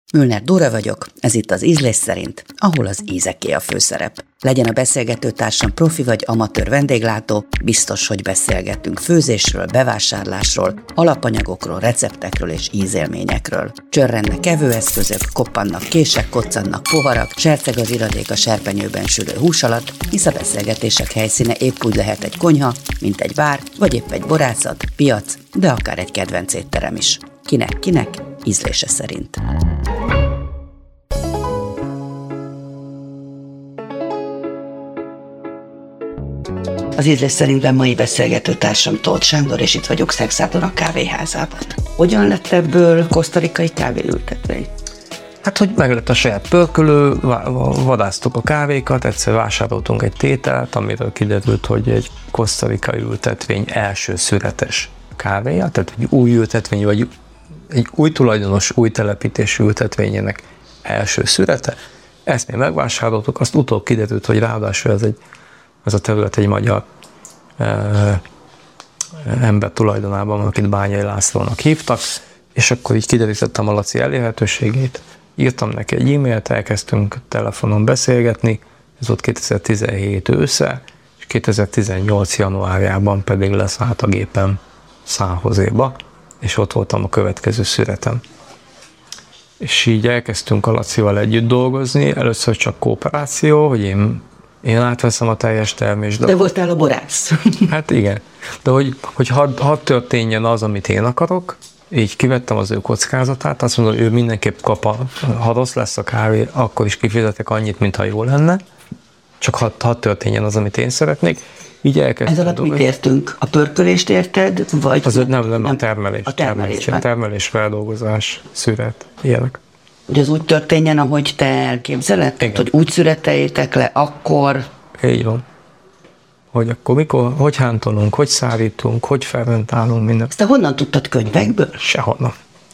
Müllner Dóra vagyok, ez itt az Ízlés szerint, ahol az ízeké a főszerep. Legyen a beszélgetőtársam profi vagy amatőr vendéglátó, biztos, hogy beszélgetünk főzésről, bevásárlásról, alapanyagokról, receptekről és ízélményekről. Csörrennek evőeszközök, koppannak kések, koccannak poharak, serceg az iradék a serpenyőben sülő hús alatt, hisz a beszélgetések helyszíne épp úgy lehet egy konyha, mint egy bár, vagy épp egy borászat, piac, de akár egy kedvenc étterem is. Kinek, ízlése szerint. Az Ízlés szerintben mai beszélgetőtársam Tóth Sándor, és itt vagyok Szexádon a kávéházában. Hogyan lett ebből kosztarikai kávéültetvény? Hát, hogy meglett a saját pörkölő, vadásztuk a kávékat, egyszer vásároltunk egy tételt, amiről kiderült, hogy egy kosztarikai ültetvény első születes kávéja, tehát egy új ültetvény, vagy egy új tulajdonos, új telepítésű ültetvényének első születe. Ezt mi megvásároltuk, azt utóbb kiderült, hogy ráadásul ez a terület egy magyar ember tulajdonában, akit Bányai Lászlónak hívtak, és akkor így kiderítettem a Laci elérhetőségét, írtam neki egy e-mailt, elkezdtünk telefonon beszélgetni, ez volt 2017 ősze, és 2018 januárjában pedig leszállt a gépem San Joséba, és ott voltam a következő születem. És így elkezdtünk a Lacival együtt dolgozni, először csak kooperáció, hogy én átveszem a teljes termést. De voltál a borász. Hát igen. De hogy hadd történjen az, amit én akarok, így kivettem az ő kockázatát, azt mondom, hogy ő mindenképp kap, ha rossz lesz a kávé, akkor is kifizetek annyit, mintha jó lenne. Csak hadd történjen az, amit én szeretnék. Így elkezdtem. Ez alatt mit értünk? A pörkölést érted? Vagy nem, a termelés. A termelés, feldolgozás, szüret, ilyenek. Hogy az úgy történjen, ahogy te elképzeled? Igen. Hogy úgy szüreteljétek le, akkor... Így van. Hogy akkor mikor, hogy hántolunk, hogy szárítunk, hogy fermentálunk, minden. Ezt te honnan tudtad, könyvekből? Sehonnan.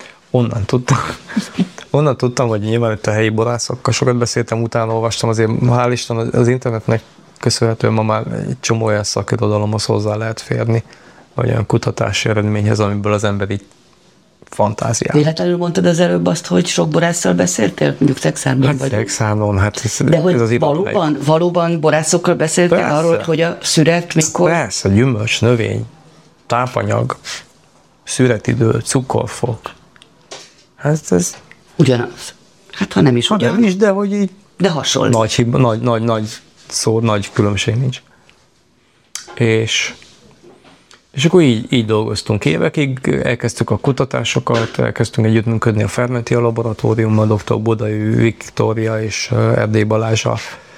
Onnan tudtam, hogy nyilván itt a helyi borászokkal sokat beszéltem, utána olvastam, azért hál' Isten az internetnek köszönhetően ma már egy csomó olyan szakirodalomhoz hozzá lehet férni, vagy olyan kutatási eredményhez, amiből az ember így fantáziál. Véletlenül mondtad az előbb azt, hogy sok borásszal beszéltél? Mondjuk Szexádon hát vagy? Szexádon, hát de hogy ez az valóban borászokkal beszéltél arról, hogy a szüret mikor? Persze, gyümölcs, növény, tápanyag, szüretidő, cukorfok. Hát ez... Ugyanaz. Hát ha nem is ugyanaz. Nem is, de hogy így... De hasonló. Nagy különbség nincs. És akkor így dolgoztunk évekig, elkezdtük a kutatásokat, elkezdtünk együttműködni a Fermentia laboratóriummal, dr. Bodai Viktória és Erdély Balázs,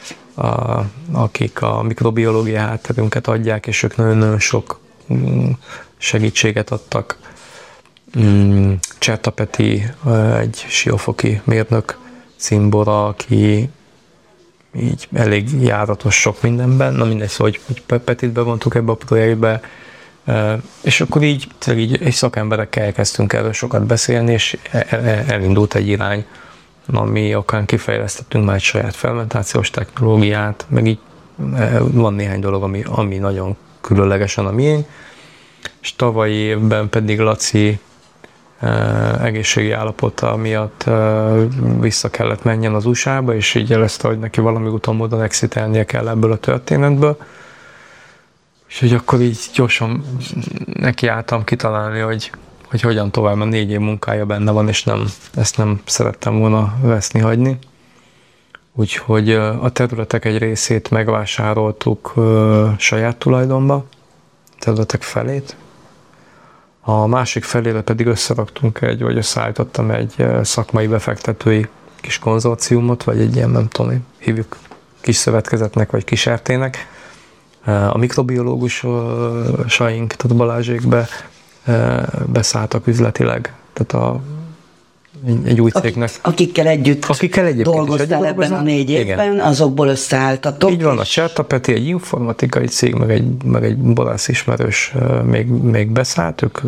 akik a mikrobiológia hátterünket adják, és ők nagyon-nagyon sok segítséget adtak. Cserta Peti, egy siófoki mérnök címbora, aki így elég járatos sok mindenben, na mindegy, szóval, hogy Petit bevontuk ebbe a projektbe, és akkor így egy szakemberekkel elkezdtünk erről sokat beszélni, és elindult egy irány, ami okán kifejlesztettünk már egy saját fermentációs technológiát, meg így van néhány dolog, ami nagyon különlegesen a miénk, és tavalyi évben pedig Laci egészségi állapota miatt vissza kellett menjen az USA-ba, és így jelezte, hogy neki valami úton módon exitelnie kell ebből a történetből. És hogy akkor így gyorsan nekiálltam kitalálni, hogy hogyan tovább, mert 4 év munkája benne van, és ezt nem szerettem volna veszni, hagyni. Úgyhogy a területek egy részét megvásároltuk saját tulajdonba, területek felét. A másik felére pedig összeállítottam egy szakmai befektetői kis konzorciumot, vagy egy ilyen, nem tudom, hívjuk kis szövetkezetnek, vagy kis RT-nek. A mikrobiológusaink, tehát Balázsékbe beszálltak üzletileg, tehát egy új cégnek. Akikkel együtt dolgoztál ebben a 4 évben, igen. Azokból összeálltatok. Így van, a Cserta Peti egy informatikai cég, meg egy borász ismerős még beszállt, ők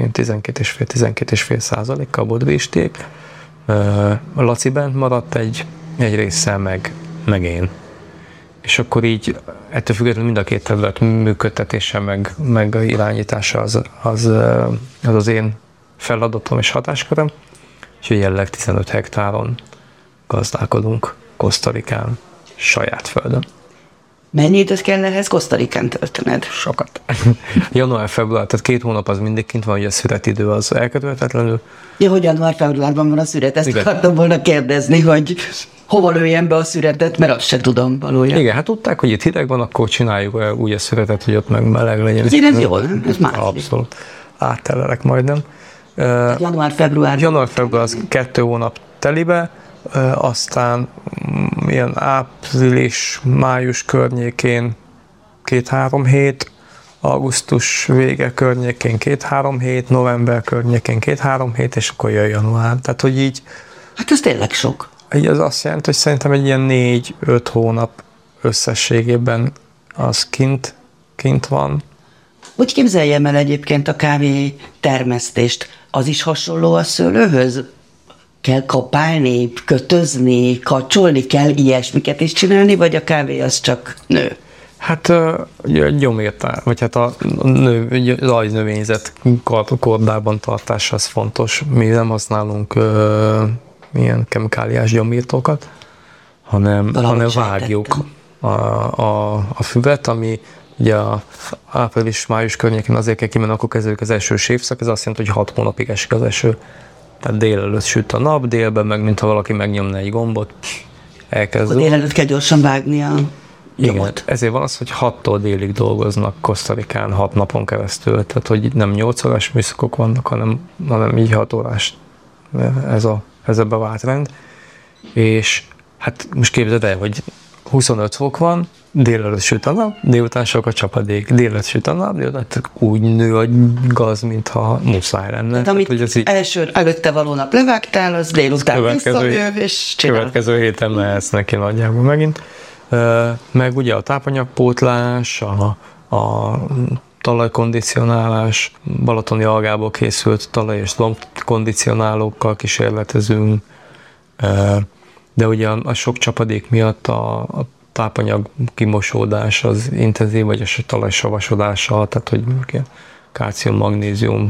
12,5% bodrésték. A Laci bent maradt egy résszel, meg én. És akkor így ettől függetlenül mind a két terület működtetése, meg irányítása az én feladatom és hatásköröm. és jelenleg 15 hektáron gazdálkodunk Kosztarikán, saját földön. Mennyi időt kell ehhez Kosztarikán töltened? Sokat. Január-február, tehát 2 hónap az mindig kint van, hogy a szüretidő az elkerülhetetlenül. Ja, hogy január-februárban van a szüret, ezt akartam volna kérdezni, hogy hova lőjem be a szüretet, mert azt se tudom valójában. Igen, hát tudták, hogy itt hideg van, akkor csináljuk úgy a szüretet, hogy ott meg meleg legyen. Ez jó, nem? Ez más. Abszolút. Áttelelek majdnem. Január-február. Január-február az 2 hónap telibe, aztán ilyen április-május környékén 2-3 hét, augusztus vége környékén 2-3 hét, november környékén 2-3 hét, és akkor jön január. Tehát, hogy így... Hát ez tényleg sok. Így az azt jelenti, hogy szerintem egy ilyen 4-5 hónap összességében az kint van. Hogy képzeljem el egyébként a kávé termesztést? Az is hasonló a szőlőhöz? Kell kapálni, kötözni, kacsolni, kell ilyesmiket is csinálni, vagy a kávé az csak nő? Hát gyomírtál, vagy hát a rajznövényzet kordában tartása az fontos. Mi nem használunk ilyen kemikáliás gyomírtókat, hanem vágjuk a füvet, ami ugye a április-május környékén azért kell kimenni, akkor kezdődik az esős évszak, ez azt jelenti, hogy 6 hónapig esik az eső. Tehát délelőtt süt a nap, délben meg, mintha valaki megnyomna egy gombot, elkezdő. Délelőtt kell gyorsan vágni a igen, gyomot. ezért van az, hogy 6-tól délig dolgoznak Kosztarikán 6 napon keresztül, tehát hogy nem 8 órás műszakok vannak, hanem így 6 órás ez a bevált rend. És hát most képzeld el, hogy 25 fok van, délelőtt süt a nap, délután sok a csapadék, délelőtt süt a nap, délután úgy nő a gaz, mintha muszáj lenne. Tehát amit előtte való nap levágtál, az délután visszajön, és csinál. Következő héten mehetsz neki nagyjából megint. Meg ugye a tápanyagpótlás, a talajkondicionálás, balatoni algából készült talaj- és lombkondicionálókkal kísérletezünk, de ugye a sok csapadék miatt a tápanyag kimosódás az intenzív, vagy a talaj savasodása, tehát hogy kálcium, magnézium,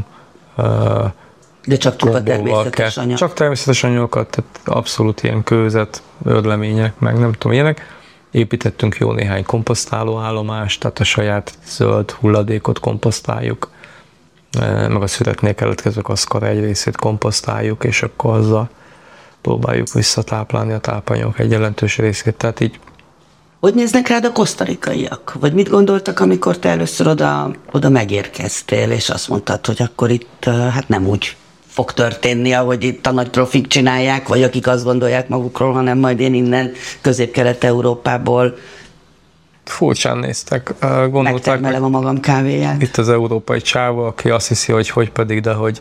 de csak csupa természetes anyag. Csak természetes anyagokat, tehát abszolút ilyen kőzet, ördlemények, meg nem tudom, ilyenek. Építettünk jó néhány komposztáló állomást, tehát a saját zöld hulladékot komposztáljuk, meg a szüretnél keletkező kaszkara egy részét komposztáljuk, és akkor azzal próbáljuk visszatáplálni a tápanyagok egy jelentős részét. Tehát így. Hogy néznek rád a kosztarikaiak? Vagy mit gondoltak, amikor te először oda megérkeztél, és azt mondtad, hogy akkor itt hát nem úgy fog történni, ahogy itt a nagy profik csinálják, vagy akik azt gondolják magukról, hanem majd én innen Közép-Kelet-Európából furcsán néztek, gondolták, megtermelem a magam kávéját. Itt az európai csáva, aki azt hiszi, hogy pedig, de hogy...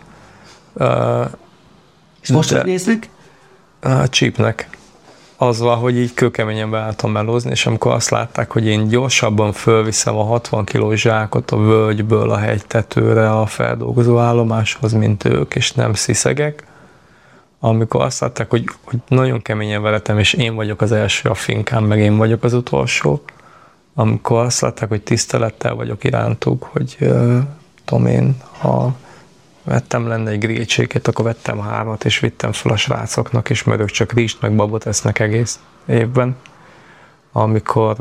És most hogy néznek? Csípnek. Azzal, hogy így kőkeményen beálltam melózni, és amikor azt látták, hogy én gyorsabban fölviszem a 60 kilós zsákot a völgyből a hegytetőre a feldolgozó állomáshoz, mint ők, és nem sziszegek, amikor azt látták, hogy nagyon keményen veretem, és én vagyok az első a finkán, meg én vagyok az utolsó, amikor azt látták, hogy tisztelettel vagyok irántuk, hogy tudom én, ha vettem lenne egy grillcséket, akkor vettem 3, és vittem fel a srácoknak, és mert ők csak rizst meg babot esznek egész évben. Amikor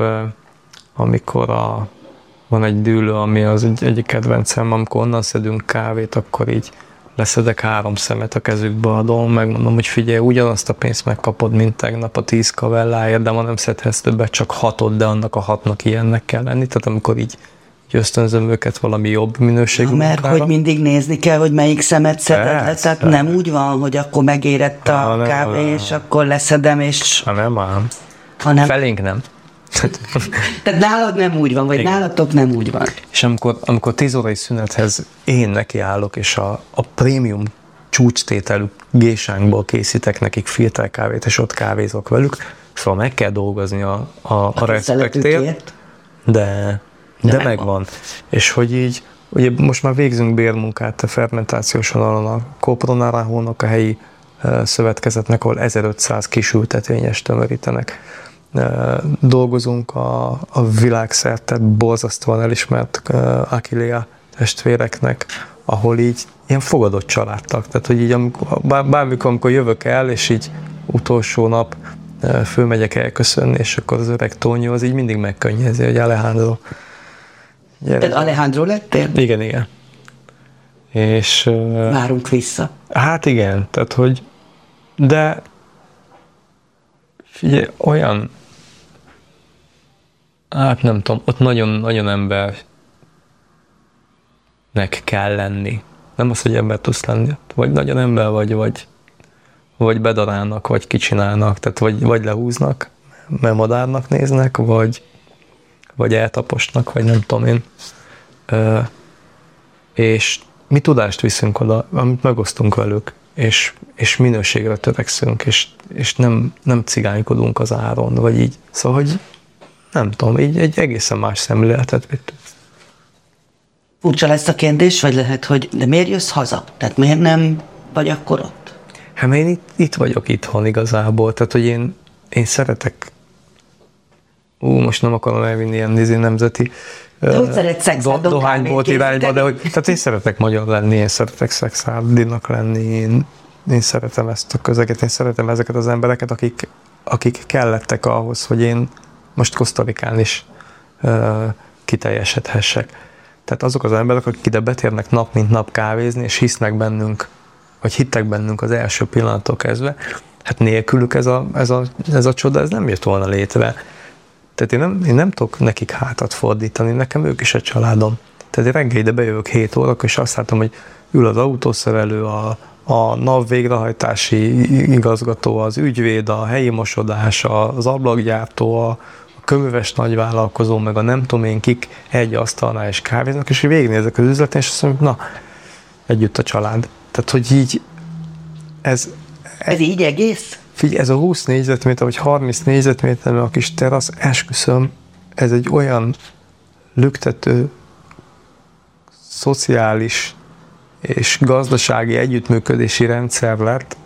van egy dűlő, ami az egyik kedvencem, amikor onnan szedünk kávét, akkor így leszedek 3 szemet a kezükbe adom, megmondom, hogy figyelj, ugyanazt a pénzt megkapod, mint tegnap a 10 kavelláért, de ma nem szedhetsz többet, csak 6, de annak a 6-nak ilyennek kell lenni. Tehát amikor így ösztönzöm őket valami jobb minőségű mert munkára. Hogy mindig nézni kell, hogy melyik szemet szeded, tehát nem úgy van, hogy akkor megérett a kávé, és akkor leszedem, és... Nem ám. Felénk nem. Tehát nálad nem úgy van, vagy igen. Nálatok nem úgy van. És amikor 10 órai szünethez én nekiállok, és a prémium csúcstételű gésánkból készítek nekik filterkávét, és ott kávézok velük, szóval meg kell dolgozni a respektért, de megvan. És hogy így, ugye most már végzünk bérmunkát a fermentációs vonalon a Copronaráhónak, a helyi szövetkezetnek, ahol 1500 kisültetvényes tömörítenek. Dolgozunk a világszerte borzasztóan elismert Achillea testvéreknek, ahol így ilyen fogadott családtag. Tehát, hogy így bármikor, amikor jövök el, és így utolsó nap fölmegyek elköszönni, és akkor az öreg Tónyó az így mindig megkönnyezi, hogy Alejandro. Tehát Alejandro lettél? Igen. És... Várunk vissza. Hát igen, tehát, hogy... De... Figyelj, olyan... Hát nem tudom, ott nagyon-nagyon embernek kell lenni. Nem az, hogy ember tudsz lenni. Vagy nagyon ember vagy bedarálnak, vagy kicsinálnak, tehát vagy lehúznak, mert madárnak néznek, vagy eltaposnak, vagy nem tudom én. És mi tudást viszünk oda, amit megosztunk velük, és minőségre törekszünk, és nem cigánykodunk az áron, vagy így. Szóval, hogy nem tudom, így egy egészen más szemléletet vittük. Furcsa lesz a kérdés, vagy lehet, hogy de miért jössz haza? Tehát miért nem vagy akkor ott? Hát én itt vagyok itthon igazából, tehát hogy én szeretek, most nem akarom elvinni ilyen nemzeti dohánybolt irányba, de hogy, tehát én szeretek magyar lenni, én szeretek szexárdinak lenni, én szeretem ezt a közeget, én szeretem ezeket az embereket, akik kellettek ahhoz, hogy én most Kosztarikán is kiteljesedhessek. Tehát azok az emberek, akik ide betérnek nap mint nap kávézni, és hisznek bennünk, vagy hittek bennünk az első pillanattól kezdve, hát nélkülük ez a csoda, ez nem jött volna létre. Tehát én nem tudok nekik hátat fordítani, nekem ők is a családom. Tehát én reggel ide bejövök 7 órakor, és azt látom, hogy ül az autószerelő, a NAV végrehajtási igazgató, az ügyvéd, a helyi mosodás, az ablakgyártó, a köműves nagyvállalkozó, meg a nem tudom én kik egy asztalnál és kávéznak, és végignézek az üzleten, és azt mondom, na, együtt a család. Tehát, hogy így ez így egész? Figyelj, ez a 20 négyzetméter, vagy 30 négyzetméter, a kis terasz, esküszöm, ez egy olyan lüktető, szociális és gazdasági együttműködési rendszer lett,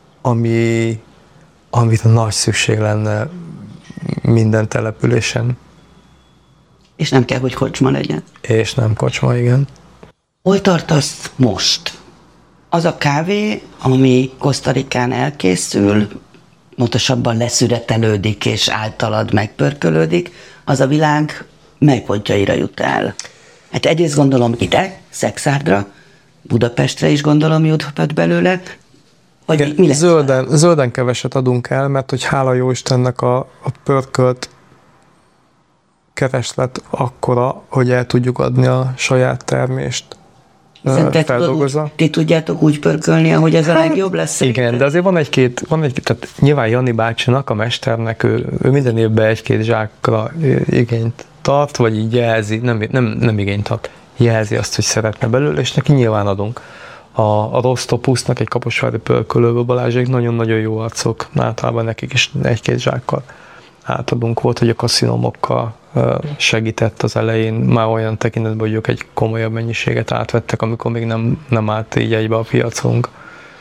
amit nagy szükség lenne minden településen. És nem kell, hogy kocsma legyen. És nem kocsma, igen. Hol tartasz most? Az a kávé, ami Kosztarikán elkészül, pontosabban leszüretelődik és általad megpörkölődik, az a világ mely pontjaira jut el? Hát egyrészt gondolom ide, Szexárdra, Budapestre is gondolom juthat belőle, vagy igen, mi lesz? Zölden keveset adunk el, mert hogy hála jó Istennek a pörkölt kereslet akkora, hogy el tudjuk adni a saját termést. Feldolgozza. Ti tudjátok úgy pörkölni, ahogy ez a legjobb lesz? Igen, de azért van egy-két, tehát nyilván Jani bácsinak, a mesternek, ő minden évben egy-két zsákra igényt tart, vagy így jelzi, nem igényt tart, jelzi azt, hogy szeretne belőle, és neki nyilván adunk. A Rostopusznak, egy kaposvári pörkölőből Balázsék nagyon-nagyon jó arcok, általában nekik is egy-két zsákkal átadunk. Volt, hogy a kaszinomokkal segített az elején, már olyan tekintetben, hogy ők egy komolyabb mennyiséget átvettek, amikor még nem állt így egybe a piacunk.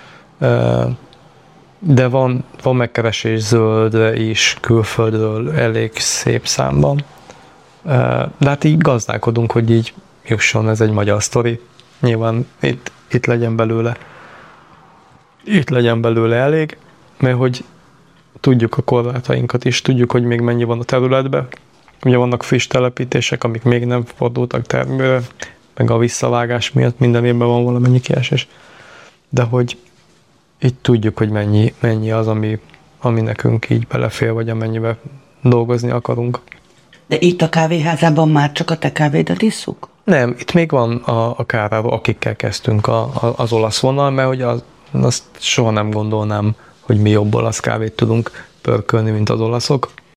De van megkeresés zöldre is, külföldről elég szép számban. De hát így gazdálkodunk, hogy így jusson, ez egy magyar sztori. Nyilván itt legyen belőle elég, mert hogy tudjuk a korlátainkat is, tudjuk, hogy még mennyi van a területben. Ugye vannak friss telepítések, amik még nem fordultak termőre, meg a visszavágás miatt minden évben van valamennyi kiesés. De hogy így tudjuk, hogy mennyi az, ami nekünk így belefér, vagy amennyibe dolgozni akarunk. De itt a kávéházában már csak a te kávédat isszuk? Nem, itt még van a kárával, akikkel kezdtünk az olasz vonal, mert hogy azt soha nem gondolnám, hogy mi jobb olasz kávét tudunk pörkölni, mint az olaszok.